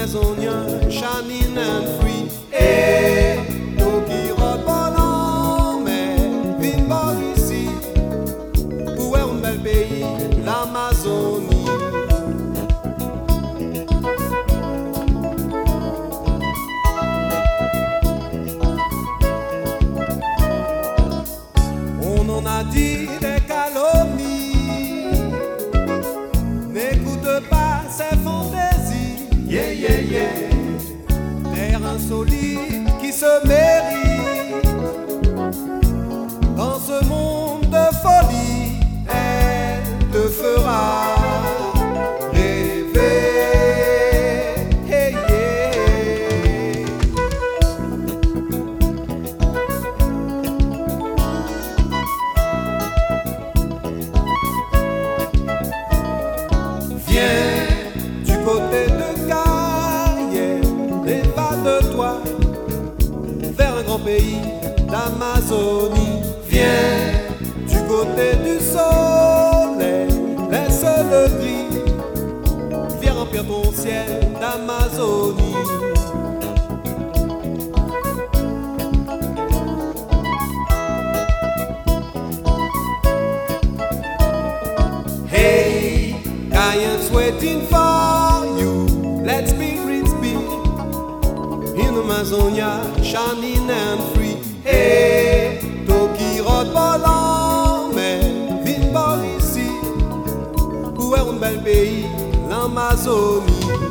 maisonnier, shining and free. Et nous qui reprenons, mais vivons ici, pour un bel pays, l'Amazonie. On a dit des calomnies, n'écoute pas ces fantaisies, yeah, yeah, yeah. Terre insolite qui se mérite, dans ce monde de folie, elle te fera rêver, hey, yeah. Viens du côté de Cayenne, évade-toi vers un grand pays d'Amazonie. Viens du côté du soleil, laisse le gris, viens remplir ton ciel d'Amazonie. Hey, Cayenne's waiting for you. Let spirits be in Amazonia, shining and free. Hey, Toki Rotolan, mais vine par ici, pour un bel pays, l'Amazonie.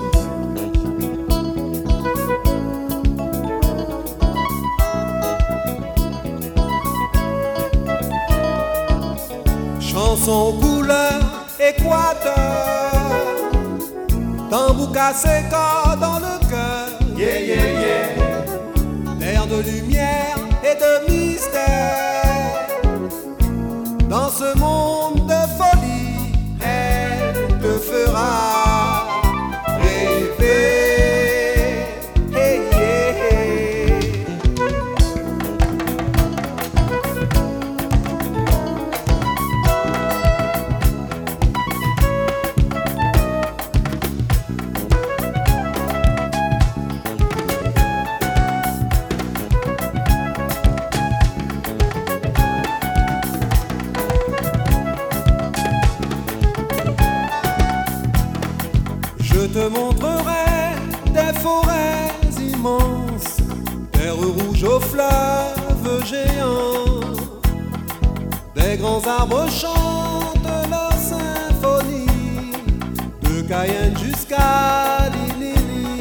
Chanson couleur Équateur, tambour cassé corps dans le cœur, yeah, yeah, yeah. L'air de lumière et de mystère, dans ce monde de folie, elle te fera rêver, hey, yeah, yeah. Je te montrerai des forêts immenses, terre rouge aux fleuves géants. Des grands arbres chantent leur symphonie, de Cayenne jusqu'à Lilili.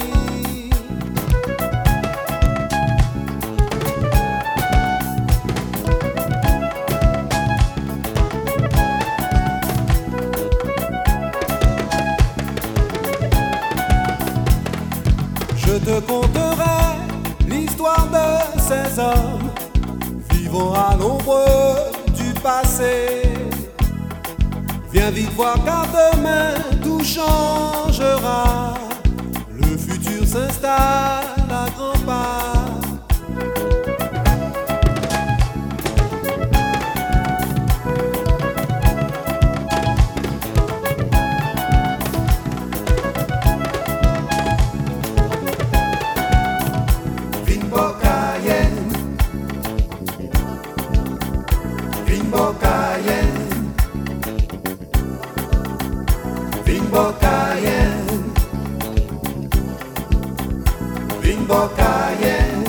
Je te conterai l'histoire de ces hommes vivant à l'ombre du passé. Viens vite voir car demain tout changera. Le futur s'installe à grands pas. Bimbo Cayenne, Bimbo Cayenne.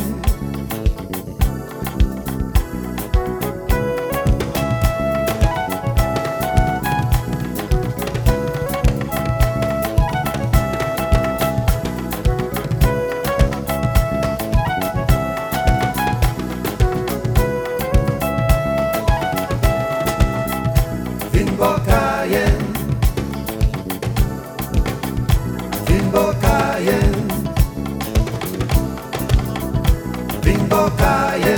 Bimbo Cayenne, Bimbo Cayenne, Bimbo Cayenne.